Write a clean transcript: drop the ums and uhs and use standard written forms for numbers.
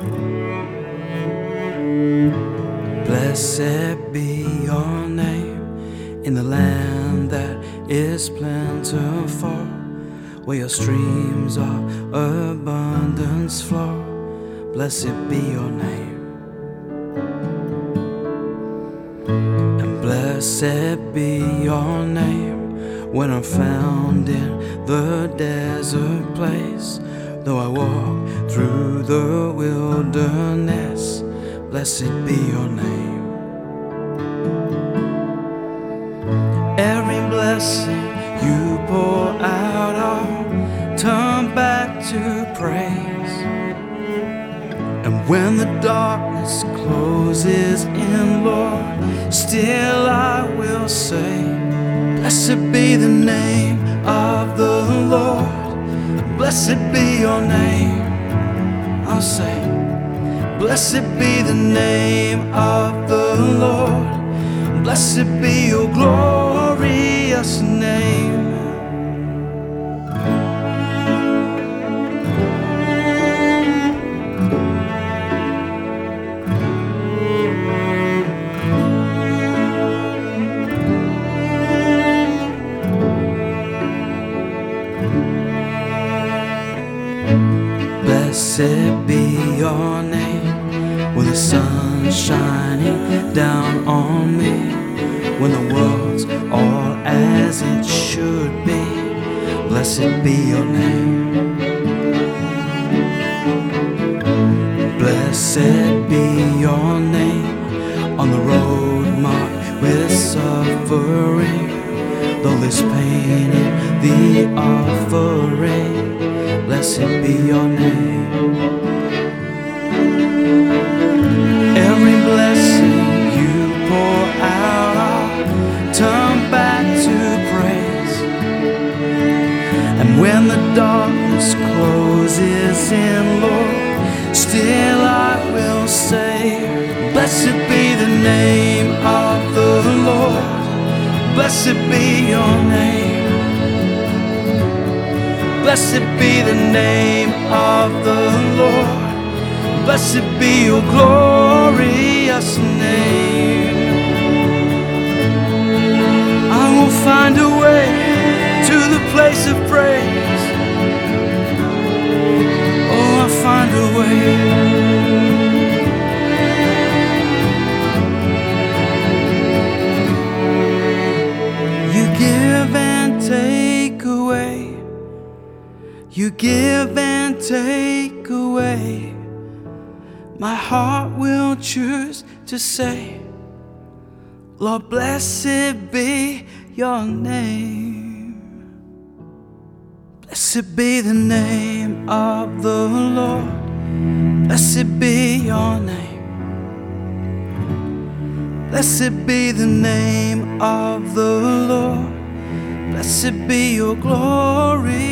Blessed be your name in the land that is plentiful, where your streams of abundance flow. Blessed be your name. And blessed be your name when I'm found in the desert place. Though I walk through the wilderness, blessed be your name. Every blessing you pour out, I'll turn back to praise. And when the darkness closes in, Lord, still I will say, blessed be the name of the Lord. Blessed be your name. I'll say, blessed be the name of the Lord. Blessed be your glorious name. Blessed be your name when the sun's shining down on me, when the world's all as it should be. Blessed be your name. Blessed be your name on the road marked with suffering. Though there's pain in the offering, blessed be your name. Every blessing you pour out, I'll turn back to praise. And when the darkness closes in, Lord, still I will say, blessed be the name of the Lord. Blessed be your name. Blessed be the name of the Lord. Blessed be your glorious name. I will find a way to the place of praise. Oh, I'll find a way. You give and take away. You give and take away. My heart will choose to say, Lord, blessed be your name. Blessed be the name of the Lord. Blessed be your name. Blessed be the name of the Lord. Blessed be your glory.